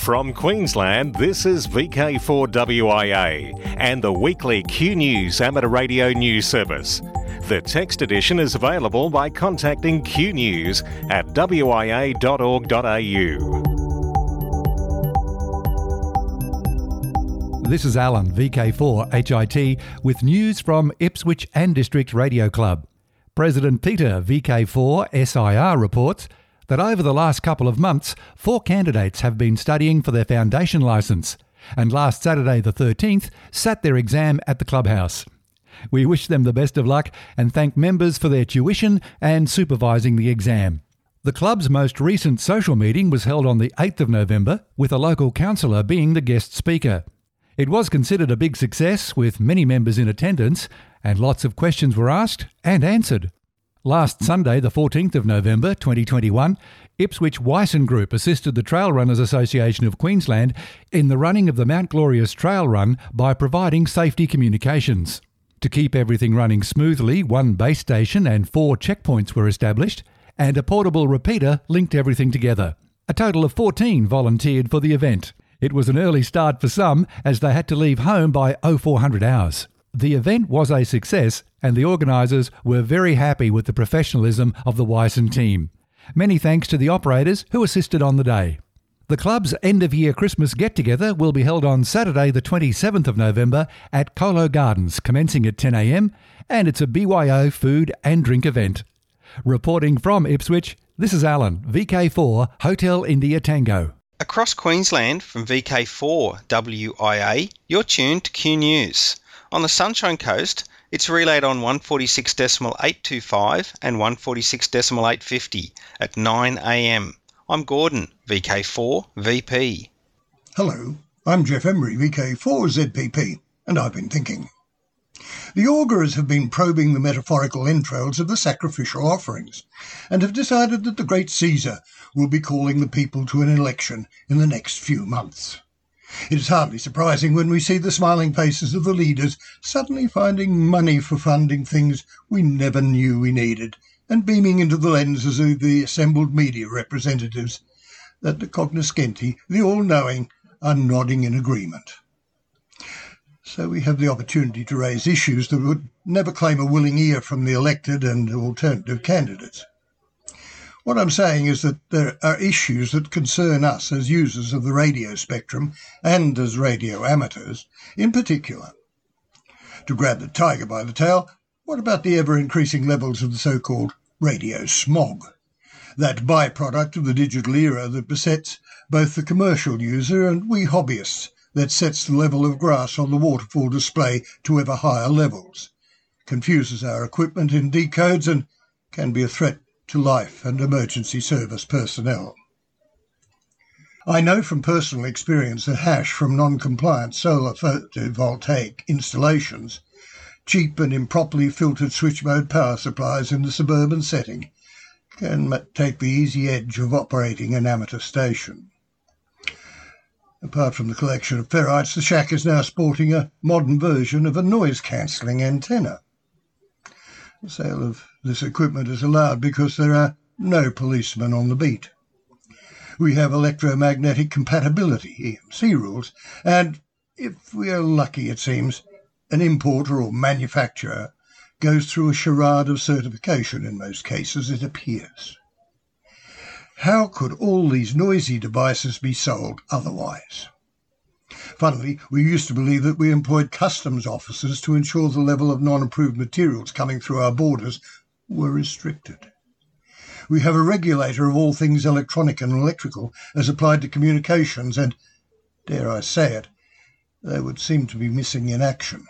From Queensland, this is VK4WIA and the weekly Q News amateur radio news service. The text edition is available by contacting Q News at wia.org.au. This is Alan, VK4 HIT, with news from Ipswich and District Radio Club. President Peter, VK4 SIR, reports that over the last couple of months, 4 candidates have been studying for their foundation licence, and last Saturday the 13th sat their exam at the clubhouse. We wish them the best of luck and thank members for their tuition and supervising the exam. The club's most recent social meeting was held on the 8th of November, with a local councillor being the guest speaker. It was considered a big success, with many members in attendance, and lots of questions were asked and answered. Last Sunday, the 14th of November 2021, Ipswich Wyson Group assisted the Trail Runners Association of Queensland in the running of the Mount Glorious Trail Run by providing safety communications. To keep everything running smoothly, 1 base station and 4 checkpoints were established, and a portable repeater linked everything together. A total of 14 volunteered for the event. It was an early start for some, as they had to leave home by 0400 hours. The event was a success, and the organisers were very happy with the professionalism of the Wyson team. Many thanks to the operators who assisted on the day. The club's end-of-year Christmas get-together will be held on Saturday the 27th of November at Colo Gardens, commencing at 10 a.m, and it's a BYO food and drink event. Reporting from Ipswich, this is Alan, VK4 Hotel India Tango. Across Queensland from VK4 WIA, you're tuned to Q News. On the Sunshine Coast, it's relayed on 146.825 and 146.850 at 9 a.m. I'm Gordon, VK4 VP. Hello, I'm Jeff Emery, VK4 ZPP, and I've been thinking. The augurs have been probing the metaphorical entrails of the sacrificial offerings, and have decided that the great Caesar will be calling the people to an election in the next few months. It is hardly surprising when we see the smiling faces of the leaders suddenly finding money for funding things we never knew we needed, and beaming into the lenses of the assembled media representatives that the cognoscenti, the all-knowing, are nodding in agreement. So we have the opportunity to raise issues that would never claim a willing ear from the elected and alternative candidates. What I'm saying is that there are issues that concern us as users of the radio spectrum and as radio amateurs in particular. To grab the tiger by the tail, what about the ever-increasing levels of the so-called radio smog? That byproduct of the digital era that besets both the commercial user and we hobbyists, that sets the level of grass on the waterfall display to ever higher levels, confuses our equipment in decodes, and can be a threat to life and emergency service personnel. I know from personal experience that hash from non-compliant solar photovoltaic installations, cheap and improperly filtered switch mode power supplies in the suburban setting, can take the easy edge of operating an amateur station. Apart from the collection of ferrites, the shack is now sporting a modern version of a noise-cancelling antenna. The sale of this equipment is allowed because there are no policemen on the beat. We have electromagnetic compatibility, EMC rules, and if we are lucky, it seems, an importer or manufacturer goes through a charade of certification in most cases, it appears. How could all these noisy devices be sold otherwise? Funnily, we used to believe that we employed customs officers to ensure the level of non-approved materials coming through our borders were restricted. We have a regulator of all things electronic and electrical as applied to communications, and, dare I say it, they would seem to be missing in action.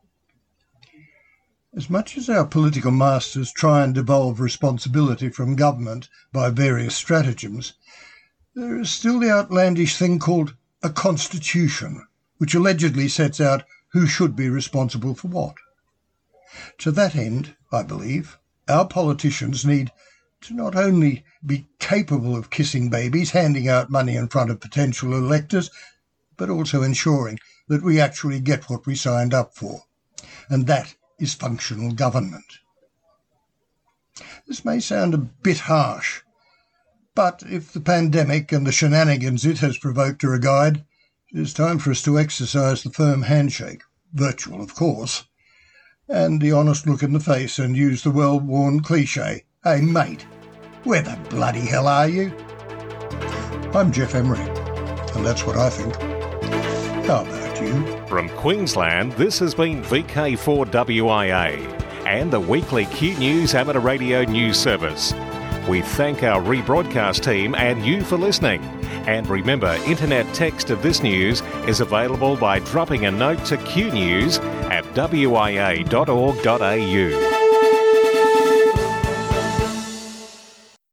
As much as our political masters try and devolve responsibility from government by various stratagems, there is still the outlandish thing called a constitution, which allegedly sets out who should be responsible for what. To that end, I believe, our politicians need to not only be capable of kissing babies, handing out money in front of potential electors, but also ensuring that we actually get what we signed up for, and that is functional government. This may sound a bit harsh, But if the pandemic and the shenanigans it has provoked are a guide, it is time for us to exercise the firm handshake, virtual of course, and the honest look in the face and use the well-worn cliche, "Hey mate, where the bloody hell are you?" I'm Jeff Emery, and that's what I think. How about you? From Queensland, this has been VK4WIA and the weekly Q News Amateur Radio News Service. We thank our rebroadcast team and you for listening. And remember, internet text of this news is available by dropping a note to qnews@wia.org.au.